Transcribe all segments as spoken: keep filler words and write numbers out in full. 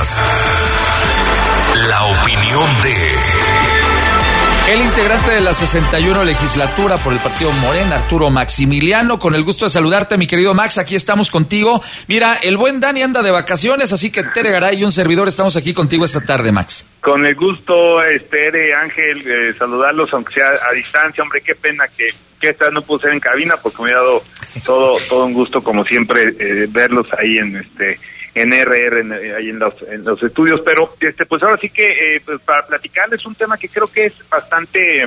Escuchas la opinión de... El integrante de la sesenta y uno legislatura por el partido Morena, Arturo Maximiliano, con el gusto de saludarte, mi querido Max, aquí estamos contigo. Mira, el buen Dani anda de vacaciones, así que Tere Garay y un servidor estamos aquí contigo esta tarde, Max. Con el gusto, Tere, Ángel, eh, saludarlos, aunque sea a distancia. Hombre, qué pena que, que esta no pude ser en cabina, porque me ha dado todo todo un gusto, como siempre, eh, verlos ahí en este en R R, en, ahí en los, en los estudios. Pero este pues ahora sí que eh, pues para platicarles un tema que creo que es bastante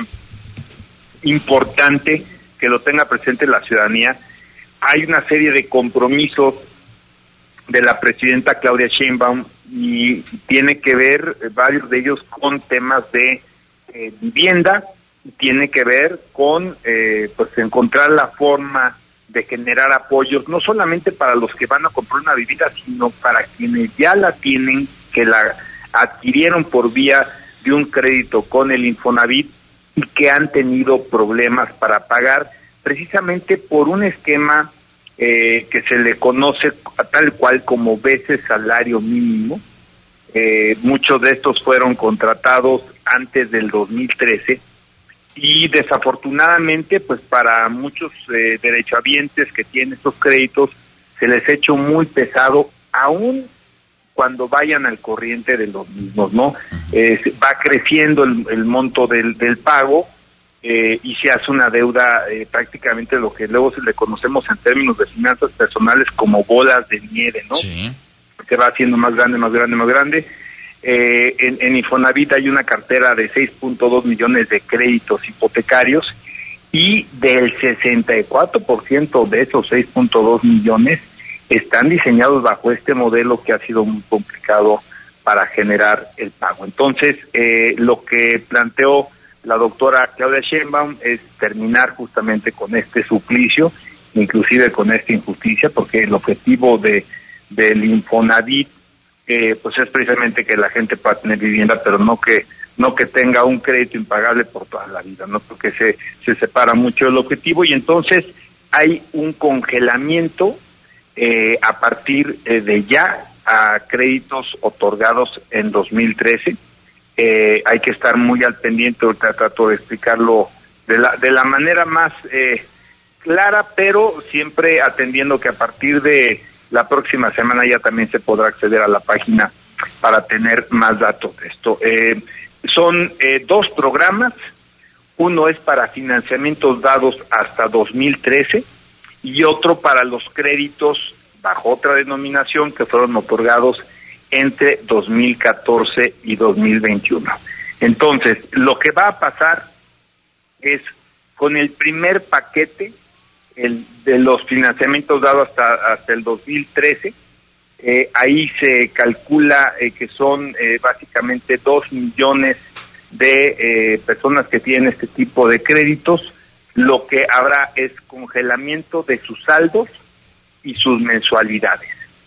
importante que lo tenga presente la ciudadanía. Hay una serie de compromisos de la presidenta Claudia Sheinbaum y tiene que ver eh, varios de ellos con temas de eh, vivienda, y tiene que ver con eh, pues encontrar la forma de generar apoyos, no solamente para los que van a comprar una vivienda, sino para quienes ya la tienen, que la adquirieron por vía de un crédito con el Infonavit y que han tenido problemas para pagar, precisamente por un esquema eh, que se le conoce tal cual como veces salario mínimo. Eh, muchos de estos fueron contratados antes del dos mil trece, y desafortunadamente pues para muchos eh, derechohabientes que tienen estos créditos se les ha hecho muy pesado, aún cuando vayan al corriente de los mismos, ¿no? Eh, va creciendo el, el monto del, del pago eh, y se hace una deuda eh, prácticamente lo que luego se le conocemos en términos de finanzas personales como bolas de nieve, ¿no? Sí. Se va haciendo más grande, más grande, más grande. Eh, en, en Infonavit hay una cartera de seis punto dos millones de créditos hipotecarios, y del sesenta y cuatro por ciento de esos seis punto dos millones están diseñados bajo este modelo que ha sido muy complicado para generar el pago. Entonces, eh, lo que planteó la doctora Claudia Sheinbaum es terminar justamente con este suplicio, inclusive con esta injusticia, porque el objetivo de del Infonavit Eh, pues es precisamente que la gente pueda tener vivienda, pero no que no que tenga un crédito impagable por toda la vida, no, porque se se separa mucho el objetivo, y entonces hay un congelamiento eh, a partir eh, de ya a créditos otorgados en dos mil trece. Eh, hay que estar muy al pendiente, ahorita trato de explicarlo de la de la manera más eh, clara, pero siempre atendiendo que a partir de la próxima semana ya también se podrá acceder a la página para tener más datos de esto. Eh, son eh, dos programas. Uno es para financiamientos dados hasta dos mil trece y otro para los créditos bajo otra denominación que fueron otorgados entre dos mil catorce y dos mil veintiuno. Entonces, lo que va a pasar es con el primer paquete, el de los financiamientos dados hasta hasta el dos mil trece, eh, ahí se calcula eh, que son eh, básicamente dos millones de eh, personas que tienen este tipo de créditos. Lo que habrá es congelamiento de sus saldos y sus mensualidades.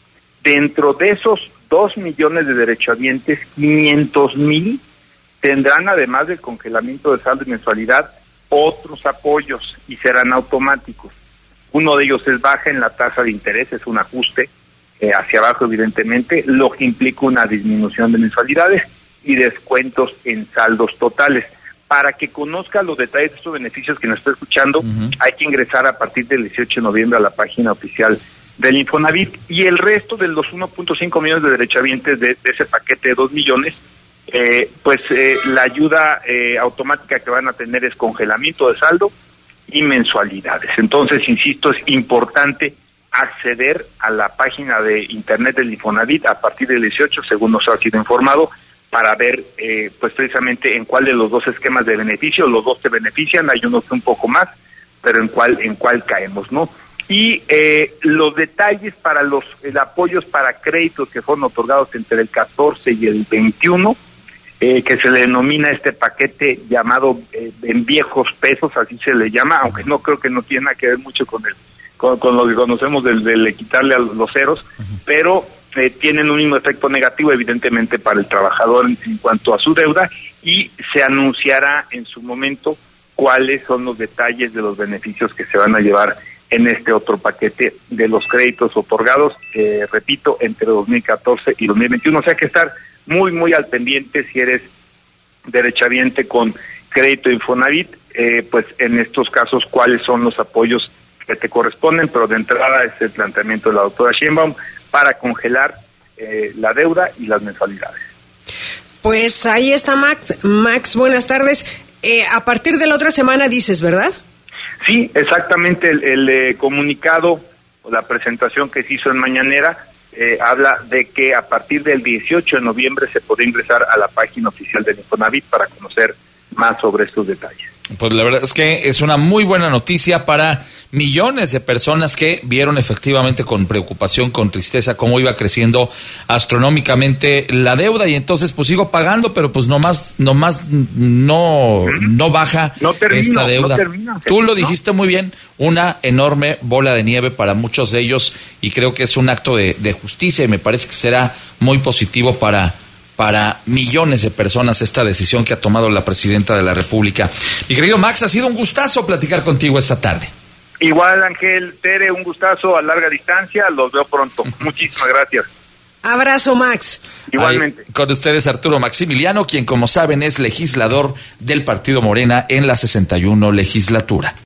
Dentro de esos dos millones de derechohabientes, quinientos mil tendrán, además del congelamiento de saldo y mensualidad, otros apoyos, y serán automáticos. Uno de ellos es baja en la tasa de interés, es un ajuste eh, hacia abajo evidentemente, lo que implica una disminución de mensualidades y descuentos en saldos totales. Para que conozca los detalles de estos beneficios que nos está escuchando, uh-huh. hay que ingresar a partir del dieciocho de noviembre a la página oficial del Infonavit, y el resto de los uno punto cinco millones de derechohabientes de, de ese paquete de dos millones, Eh, pues eh, la ayuda eh, automática que van a tener es congelamiento de saldo y mensualidades. Entonces, insisto, es importante acceder a la página de internet del Infonavit a partir del dieciocho, según nos ha sido informado, para ver eh, pues precisamente en cuál de los dos esquemas de beneficio, los dos te benefician, hay unos un poco más, pero en cuál en cuál caemos, ¿no? Y eh, los detalles para los el apoyos para créditos que fueron otorgados entre el catorce y el veintiuno, Eh, que se le denomina este paquete llamado eh, en viejos pesos, así se le llama, aunque no creo que no tiene nada que ver mucho con el con, con lo que conocemos del, del quitarle a los ceros, uh-huh. pero eh, tienen un mismo efecto negativo evidentemente para el trabajador en, en cuanto a su deuda, y se anunciará en su momento cuáles son los detalles de los beneficios que se van a llevar en este otro paquete de los créditos otorgados, eh, repito, entre dos mil catorce y dos mil veintiuno. O sea, hay que estar muy, muy al pendiente si eres derechohabiente con crédito Infonavit, eh, pues en estos casos, cuáles son los apoyos que te corresponden, pero de entrada es el planteamiento de la doctora Sheinbaum para congelar eh, la deuda y las mensualidades. Pues ahí está Max. Max, buenas tardes. Eh, a partir de la otra semana dices, ¿verdad? Sí, exactamente. El, el eh, comunicado o la presentación que se hizo en Mañanera eh, habla de que a partir del dieciocho de noviembre se podrá ingresar a la página oficial del Infonavit para conocer más sobre estos detalles. Pues la verdad es que es una muy buena noticia para millones de personas que vieron efectivamente con preocupación, con tristeza, cómo iba creciendo astronómicamente la deuda, y entonces pues sigo pagando, pero pues nomás, nomás no, no baja no termino, esta deuda. No termino, Tú lo ¿no? dijiste muy bien, una enorme bola de nieve para muchos de ellos, y creo que es un acto de, de justicia, y me parece que será muy positivo para para millones de personas esta decisión que ha tomado la presidenta de la República. Mi querido Max, ha sido un gustazo platicar contigo esta tarde. Igual, Ángel, Tere, un gustazo a larga distancia, los veo pronto. Muchísimas gracias. Abrazo, Max. Igualmente. Ahí, con ustedes Arturo Maximiliano, quien como saben es legislador del Partido Morena en la sesenta y uno legislatura.